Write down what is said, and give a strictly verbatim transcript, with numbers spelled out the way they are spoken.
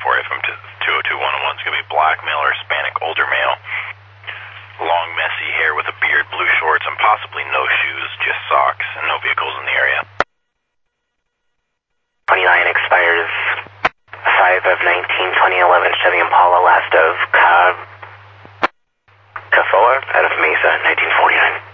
for you from two oh two one oh one. It's going to be black male or Hispanic, older male. Long, messy hair with a beard, blue shorts, and possibly no shoes, just socks, and no vehicles in the area. twenty-nine expires five of nineteen, twenty eleven Chevy Impala, last of Cab Cafoa out of Mesa, nineteen forty-nine.